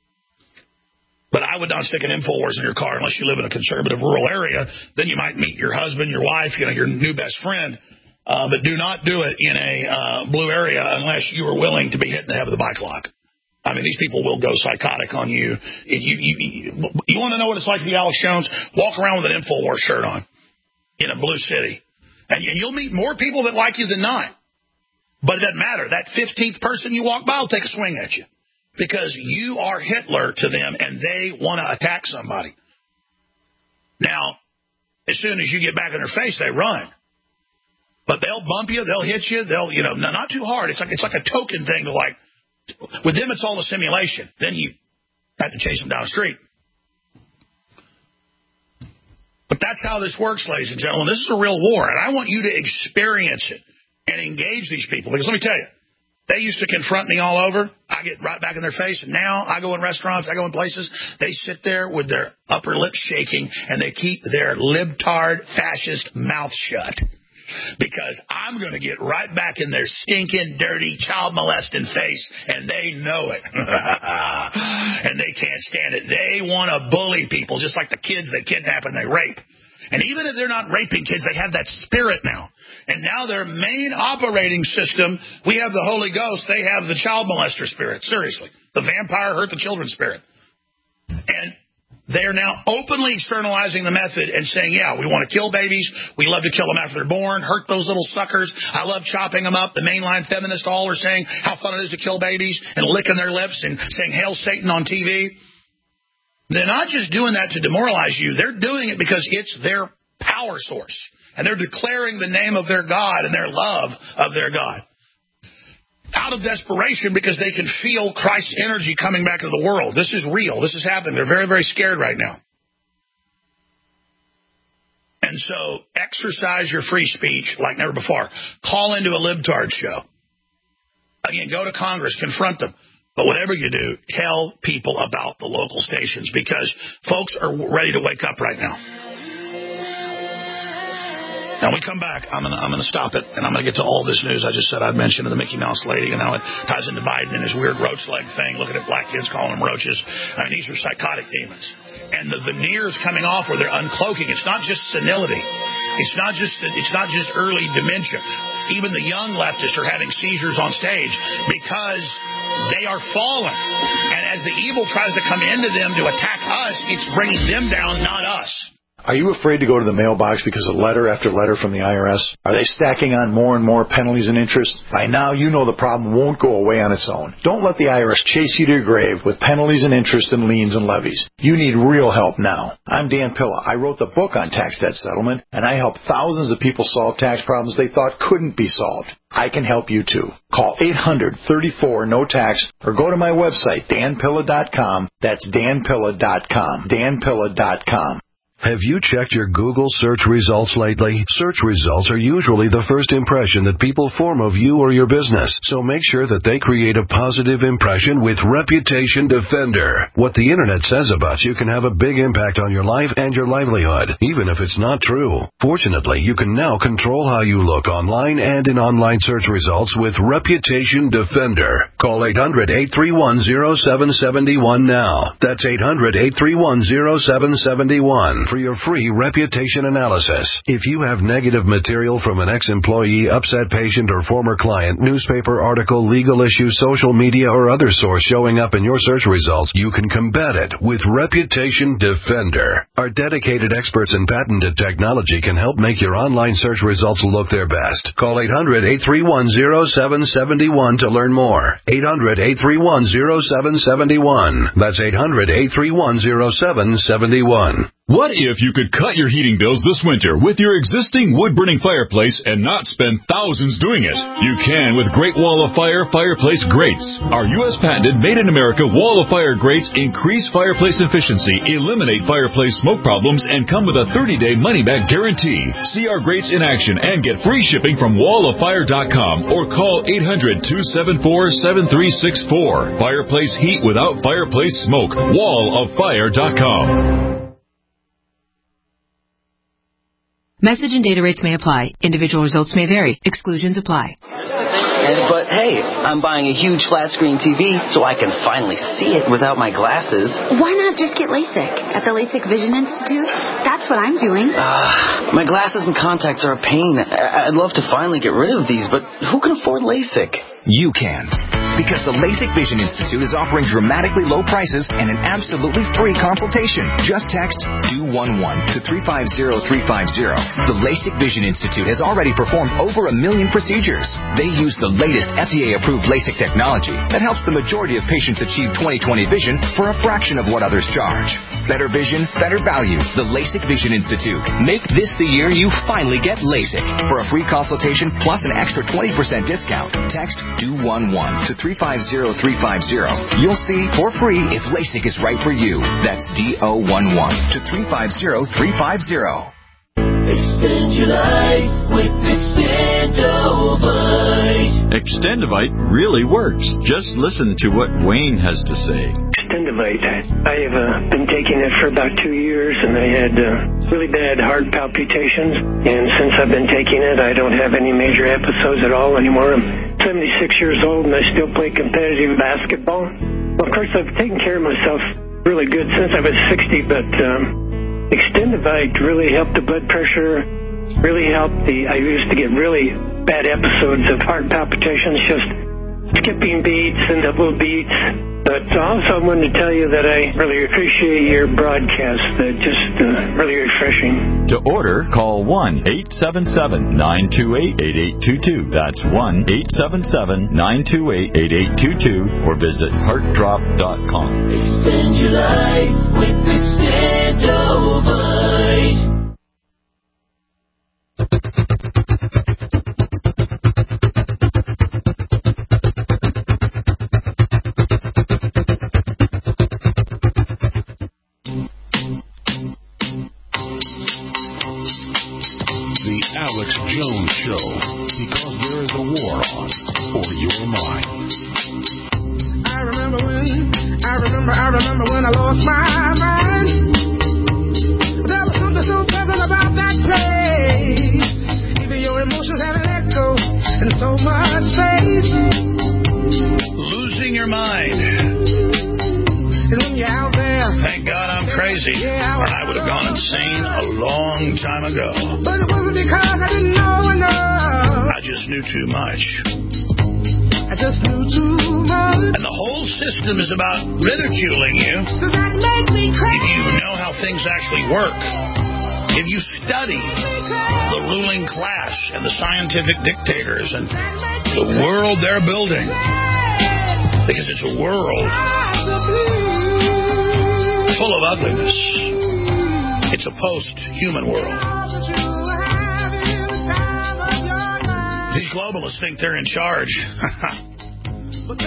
Speaker 3: But I would not stick an InfoWars in your car unless you live in a conservative rural area. Then you might meet your husband, your wife, you know, your new best friend. Uh, but do not do it in a uh, blue area unless you are willing to be hit in the head with a bike lock. I mean, these people will go psychotic on you. If you you, you, you want to know what it's like to be Alex Jones? Walk around with an InfoWars shirt on in a blue city. And, and you'll meet more people that like you than not. But it doesn't matter. That fifteenth person you walk by will take a swing at you. Because you are Hitler to them, and they want to attack somebody. Now, as soon as you get back in their face, they run. But they'll bump you, they'll hit you, they'll, you know, not too hard. It's like it's like a token thing to like, with them it's all a simulation. Then you have to chase them down the street. But that's how this works, ladies and gentlemen. This is a real war, and I want you to experience it and engage these people. Because let me tell you, they used to confront me all over. I get right back in their face. And now I go in restaurants, I go in places. They sit there with their upper lip shaking, and they keep their libtard, fascist mouth shut. Because I'm going to get right back in their stinking, dirty, child-molesting face, and they know it. And they can't stand it. They want to bully people, just like the kids they kidnap and they rape. And even if they're not raping kids, they have that spirit now. And now their main operating system, we have the Holy Ghost, they have the child molester spirit. Seriously. The vampire hurt the children spirit. And they are now openly externalizing the method and saying, yeah, we want to kill babies. We love to kill them after they're born. Hurt those little suckers. I love chopping them up. The mainline feminists all are saying how fun it is to kill babies and licking their lips and saying, hail Satan on T V. They're not just doing that to demoralize you. They're doing it because it's their power source. And they're declaring the name of their God and their love of their God. Out of desperation because they can feel Christ's energy coming back into the world. This is real. This is happening. They're very, very scared right now. And so exercise your free speech like never before. Call into a libtard show. Again, go to Congress, confront them. But whatever you do, tell people about the local stations because folks are ready to wake up right now. Now, when we come back, I'm going to I'm gonna stop it, and I'm going to get to all this news I just said I'd mentioned to the Mickey Mouse lady and how it ties into Biden and his weird roach leg thing, looking at black kids, calling them roaches. I mean, these are psychotic demons. And the veneers coming off where they're uncloaking, it's not just senility. It's not just it's not just early dementia. Even the young leftists are having seizures on stage because they are fallen. And as the evil tries to come into them to attack us, it's bringing them down, not us.
Speaker 16: Are you afraid to go to the mailbox because of letter after letter from the I R S? Are they stacking on more and more penalties and interest? By now, you know the problem won't go away on its own. Don't let the I R S chase you to your grave with penalties and interest and liens and levies. You need real help now. I'm Dan Pilla. I wrote the book on tax debt settlement, and I help thousands of people solve tax problems they thought couldn't be solved. I can help you too. Call eight hundred, thirty-four, no tax or go to my website, dan pilla dot com. That's dan pilla dot com. dan pilla dot com.
Speaker 17: Have you checked your Google search results lately? Search results are usually the first impression that people form of you or your business, so make sure that they create a positive impression with Reputation Defender. What the internet says about you can have a big impact on your life and your livelihood, even if it's not true. Fortunately, you can now control how you look online and in online search results with Reputation Defender. Call eight hundred, eight three one, zero seven seven one now. That's eight hundred, eight three one, zero seven seven one. For your free reputation analysis. If you have negative material from an ex-employee, upset patient, or former client, newspaper article, legal issue, social media, or other source showing up in your search results, you can combat it with Reputation Defender. Our dedicated experts in patented technology can help make your online search results look their best. Call eight hundred, eight three one, zero seven seven one to learn more. eight hundred, eight three one, zero seven seven one. That's eight hundred, eight three one, zero seven seven one.
Speaker 14: What if you could cut your heating bills this winter with your existing wood-burning fireplace and not spend thousands doing it? You can with Great Wall of Fire fireplace grates. Our U S patented made-in-America Wall of Fire grates increase fireplace efficiency, eliminate fireplace smoke problems, and come with a thirty-day money-back guarantee. See our grates in action and get free shipping from wall of fire dot com or call eight hundred, two seven four, seven three six four. Fireplace heat without fireplace smoke. wall of fire dot com.
Speaker 18: Message and data rates may apply. Individual results may vary. Exclusions apply.
Speaker 19: And, but hey, I'm buying a huge flat screen T V so I can finally see it without my glasses.
Speaker 20: Why not just get LASIK at the LASIK Vision Institute? That's what I'm doing.
Speaker 19: Uh, my glasses and contacts are a pain. I- I'd love to finally get rid of these, but who can afford LASIK?
Speaker 21: You can. Because the LASIK Vision Institute is offering dramatically low prices and an absolutely free consultation. Just text D O one one to three five zero three five zero. The LASIK Vision Institute has already performed over a million procedures. They use the latest F D A-approved LASIK technology that helps the majority of patients achieve twenty twenty vision for a fraction of what others charge. Better vision, better value. The LASIK Vision Institute. Make this the year you finally get LASIK. For a free consultation plus an extra twenty percent discount, text D O one one to three five zero three five zero. You'll see for free if LASIK is right for you. That's D O one one to three five zero three five zero.
Speaker 22: Extend your life with Extendovite.
Speaker 23: Extendovite really works. Just listen to what Wayne has to say.
Speaker 24: Extendovite. I have uh, been taking it for about two years, and I had uh, really bad heart palpitations. And since I've been taking it, I don't have any major episodes at all anymore. I'm seventy-six years old, and I still play competitive basketball. Well, of course, I've taken care of myself really good since I was sixty, but um, Extendovite really helped the blood pressure, really helped the, I used to get really bad episodes of heart palpitations, just skipping beats and double beats. But also I wanted to tell you that I really appreciate your broadcast. They're just uh, really refreshing.
Speaker 23: To order, call one eight seven seven, nine two eight, eight eight two two. That's one eight seven seven, nine two eight, eight eight two two or visit heart drop dot com.
Speaker 22: Extend your life with Extendovite.
Speaker 2: The Alex Jones Show, because there is a war on for your mind.
Speaker 25: I remember when, I remember, I remember when I lost my mind. There was something so pleasant about that place. Even your emotions had an echo in so much space.
Speaker 3: Losing your mind.
Speaker 25: And when you're out there,
Speaker 3: thank God I'm crazy, or I would have gone insane a long time ago.
Speaker 25: But it wasn't because I didn't know enough.
Speaker 3: I just knew too much.
Speaker 25: I just knew too much.
Speaker 3: And the whole system is about ridiculing you.
Speaker 25: Does that make me crazy?
Speaker 3: If you know how things actually work, if you study the ruling class and the scientific dictators and the world they're building, because it's a world full of ugliness. It's a post-human world. These globalists think they're in charge.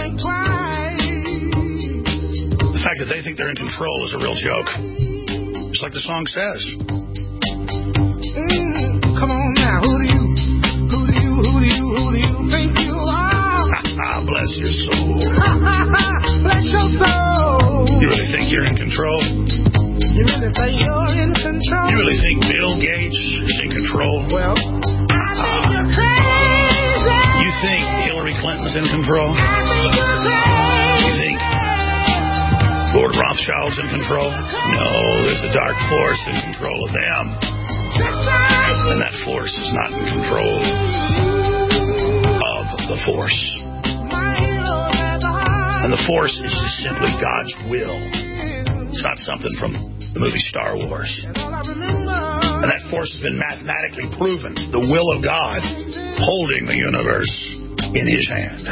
Speaker 3: The fact that they think they're in control is a real joke. just like the song says.
Speaker 25: Mm, come on now, who do you, who do you, who do you, who do you think you are?
Speaker 3: Bless your soul.
Speaker 25: Bless your soul.
Speaker 3: You really think you're in control?
Speaker 25: You really think you're in control?
Speaker 3: You really think Bill Gates is in control?
Speaker 25: Well, I think you're crazy.
Speaker 3: You think Hillary Clinton's in control?
Speaker 25: I think you're crazy.
Speaker 3: You think Lord Rothschild's in control? No, there's a dark force in control of them. And that force is not in control of the force. And the force is just simply God's will. It's not something from the movie Star Wars. And that force has been mathematically proven. The will of God holding the universe in his hand.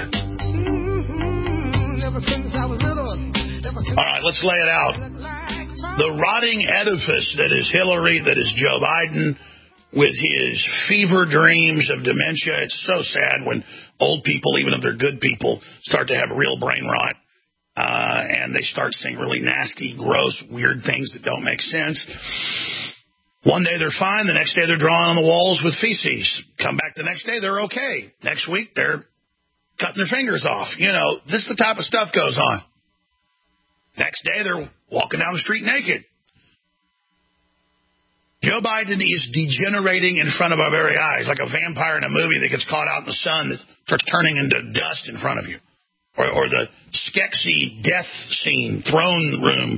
Speaker 3: All right, let's lay it out. The rotting edifice that is Hillary, that is Joe Biden, with his fever dreams of dementia. It's so sad when old people, even if they're good people, start to have real brain rot. Uh, and they start saying really nasty, gross, weird things that don't make sense. One day they're fine. The next day they're drawing on the walls with feces. Come back the next day, they're okay. Next week, they're cutting their fingers off. You know, this is the type of stuff goes on. Next day, they're walking down the street naked. Joe Biden is degenerating in front of our very eyes, like a vampire in a movie that gets caught out in the sun that starts turning into dust in front of you. Or, or the Skeksis death scene, throne room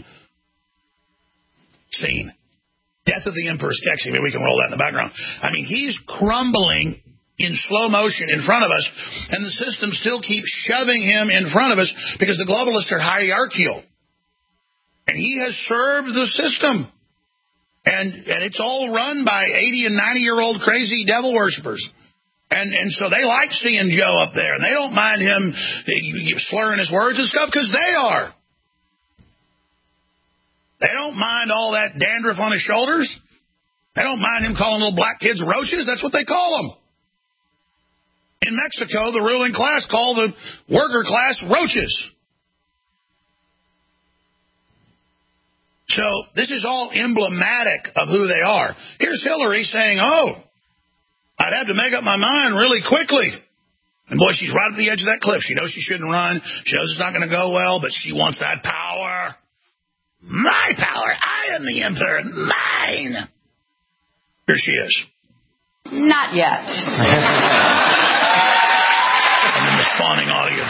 Speaker 3: scene. Death of the Emperor Skeksis. Maybe we can roll that in the background. I mean, he's crumbling in slow motion in front of us, and the system still keeps shoving him in front of us because the globalists are hierarchical. And he has served the system. And and it's all run by eighty and ninety-year-old crazy devil worshippers. And and so they like seeing Joe up there. And they don't mind him slurring his words and stuff because they are. They don't mind all that dandruff on his shoulders. They don't mind him calling little black kids roaches. That's what they call them. In Mexico, the ruling class call the worker class roaches. So this is all emblematic of who they are. Here's Hillary saying, oh, I'd have to make up my mind really quickly. And boy, she's right at the edge of that cliff. She knows she shouldn't run. She knows it's not going to go well, but she wants that power. My power. I am the emperor. Mine. Here she is.
Speaker 4: Not yet.
Speaker 3: I'm in the fawning audience.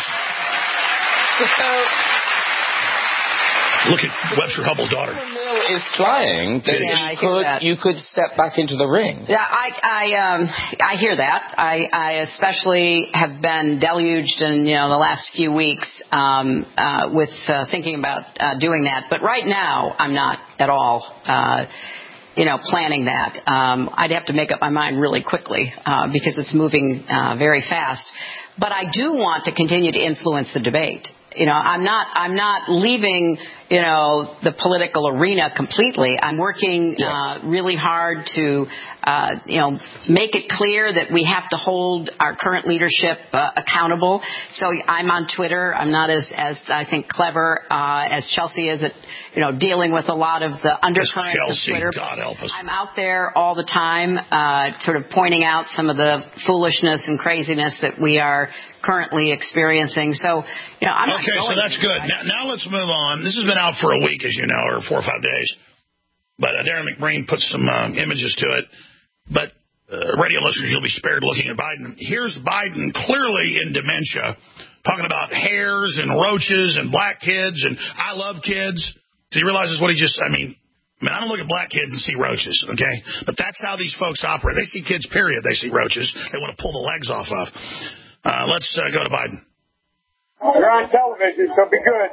Speaker 3: Look at Webster Hubbell's daughter.
Speaker 5: The mill is flying. Then
Speaker 4: yeah,
Speaker 5: you could
Speaker 4: that.
Speaker 5: you could step back into the ring.
Speaker 4: Yeah, I I um I hear that. I I especially have been deluged in you know the last few weeks um uh with uh, thinking about uh, doing that. But right now I'm not at all. Uh, You know, planning that. Um, I'd have to make up my mind really quickly uh, because it's moving uh, very fast. But I do want to continue to influence the debate. You know, I'm not. I'm not leaving. You know, the political arena completely. I'm working yes. uh, really hard to, uh, you know, make it clear that we have to hold our current leadership uh, accountable. So I'm on Twitter. I'm not as, as I think, clever uh, as Chelsea is at, you know, dealing with a lot of the undercurrents
Speaker 3: Chelsea,
Speaker 4: of Twitter.
Speaker 3: God help us.
Speaker 4: I'm out there all the time, uh, sort of pointing out some of the foolishness and craziness that we are currently experiencing. So, you know, I'm
Speaker 3: okay,
Speaker 4: not going
Speaker 3: so that's good. Now, now let's move on. This has been out for a week, as you know, or four or five days. But uh, Darren McBreen put some um, images to it. But uh, radio listeners, you'll be spared looking at Biden. Here's Biden clearly in dementia, talking about hares and roaches and black kids and I love kids. He realizes what he just, I mean, I mean, I don't look at black kids and see roaches, okay? But that's how these folks operate. They see kids, period. They see roaches. They want to pull the legs off of. Uh, let's uh, go to Biden.
Speaker 6: You're on television, so be good.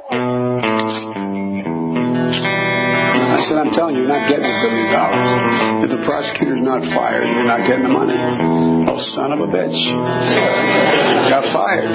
Speaker 7: I said, I'm telling you, you're not getting a billion dollars. If the prosecutor's not fired, you're not getting the money. Oh, son of a bitch. Got fired.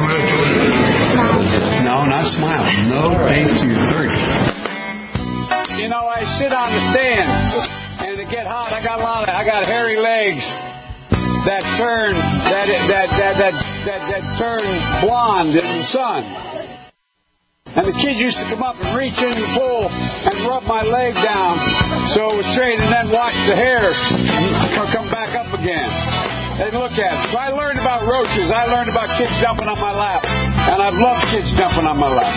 Speaker 7: No, not smile. No face to your thirty.
Speaker 6: You know, I sit on the stand, and to get hot, I got a lot of, I got hairy legs that turn, that, that, that, that, that, that turn blonde in the sun. And the kids used to come up and reach in and pull and rub my leg down so it was straight, and then watch the hairs come back up again. They'd look at it. So I learned about roaches. I learned about kids jumping on my lap. And I've loved kids jumping on my lap.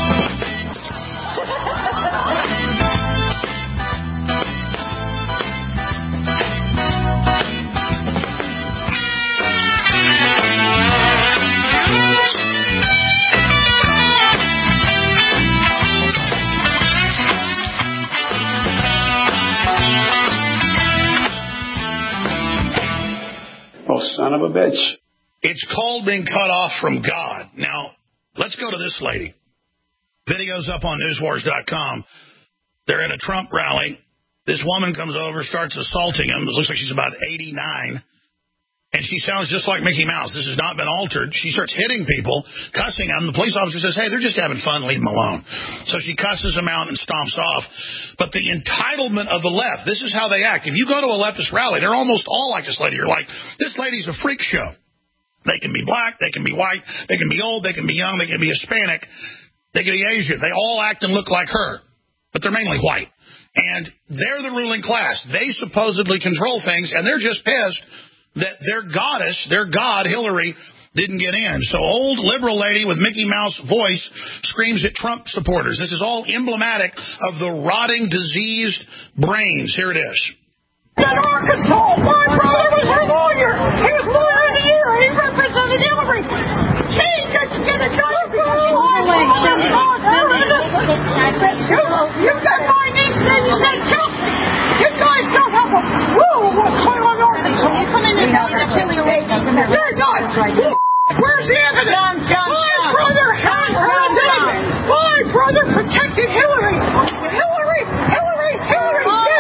Speaker 7: Oh, son of a bitch.
Speaker 3: It's called being cut off from God. Now, let's go to this lady. Video's up on news wars dot com. They're at a Trump rally. This woman comes over, starts assaulting him. It looks like she's about eighty-nine. And she sounds just like Mickey Mouse. This has not been altered. She starts hitting people, cussing them. The police officer says, hey, they're just having fun. Leave them alone. So she cusses them out and stomps off. But the entitlement of the left, this is how they act. If you go to a leftist rally, they're almost all like this lady. You're like, this lady's a freak show. They can be black. They can be white. They can be old. They can be young. They can be Hispanic. They can be Asian. They all act and look like her. But they're mainly white. And they're the ruling class. They supposedly control things, and they're just pissed that their goddess, their god, Hillary, didn't get in. So old liberal lady with Mickey Mouse voice screams at Trump supporters. This is all emblematic of the rotting, diseased brains. Here it is.
Speaker 8: In Arkansas, my brother was a lawyer. He was lawyer of the year. He represented Hillary. He couldn't get a job. You got my name, and you said, Trump, you guys don't have a clue what's going on in Arkansas. You come in and tell me that Hillary You're nuts. Where's the evidence? My brother had her dead. My brother protected Hillary. Hillary, Hillary, Hillary.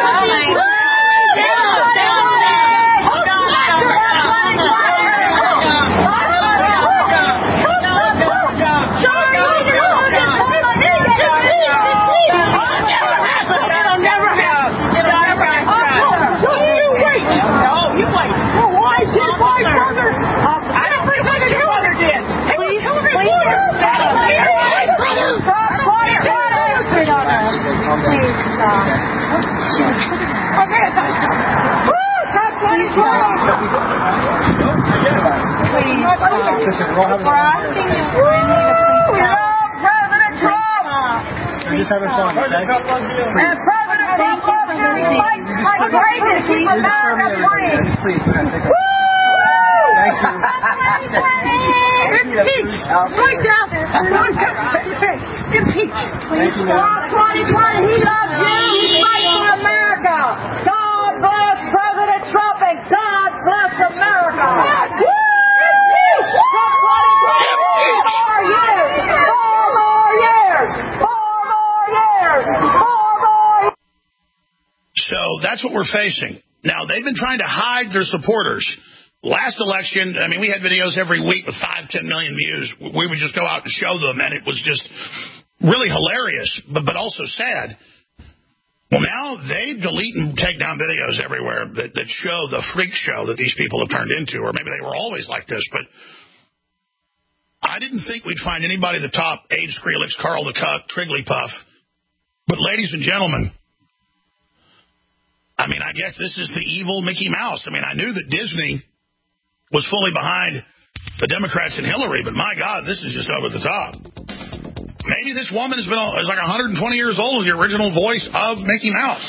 Speaker 8: Listen, we're all having fun. President Trump! We're just having fun, okay? And President Trump loves you. He fights like crazy to keep America free. Please, go ahead, take it. Thank you. Impeach. Right down. Impeach. twenty twenty, he loves you. He fights for America. God bless President Trump and God bless America.
Speaker 3: So that's what we're facing. Now, they've been trying to hide their supporters. Last election, I mean, we had videos every week with five, ten million views. We would just go out and show them, and it was just really hilarious, but, but also sad. Well, now they delete and take down videos everywhere that, that show the freak show that these people have turned into, or maybe they were always like this, but I didn't think we'd find anybody the top Abe Skrillex, Carl the Cuck, Trigglypuff. But ladies and gentlemen, I mean, I guess this is the evil Mickey Mouse. I mean, I knew that Disney was fully behind the Democrats and Hillary, but my God, this is just over the top. Maybe this woman has been is like one hundred twenty years old, as the original voice of Mickey Mouse.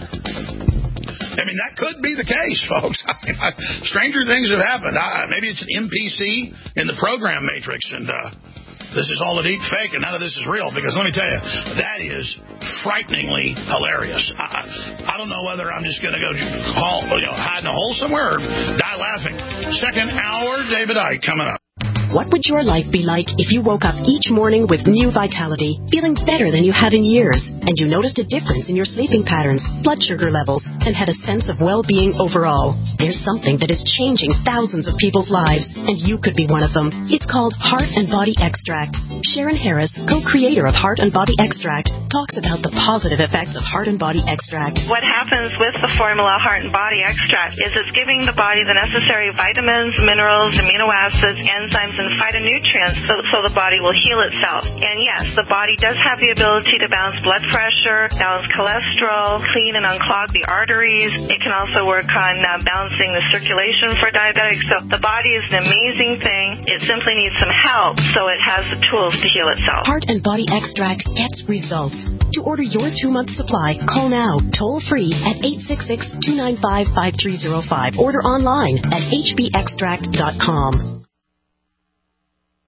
Speaker 3: I mean, that could be the case, folks. I mean, I, stranger things have happened. I, maybe it's an N P C in the program matrix, and uh, this is all a deep fake, and none of this is real, because let me tell you, that is frighteningly hilarious. I, I don't know whether I'm just going to go call, you know, hide in a hole somewhere or die laughing. Second hour, David Icke coming up.
Speaker 9: What would your life be like if you woke up each morning with new vitality, feeling better than you had in years, and you noticed a difference in your sleeping patterns, blood sugar levels, and had a sense of well-being overall? There's something that is changing thousands of people's lives, and you could be one of them. It's called Heart and Body Extract. Sharon Harris, co-creator of Heart and Body Extract, talks about the positive effects of Heart and Body Extract.
Speaker 10: What happens with the formula Heart and Body Extract is it's giving the body the necessary vitamins, minerals, amino acids, enzymes, and phytonutrients so, so the body will heal itself. And yes, the body does have the ability to balance blood pressure, balance cholesterol, clean and unclog the arteries. It can also work on uh, balancing the circulation for diabetics. So the body is an amazing thing. It simply needs some help so it has the tools to heal itself.
Speaker 9: Heart and Body Extract gets results. To order your two-month supply, call now, toll-free at eight six six, two nine five, five three zero five. Order online at h b extract dot com.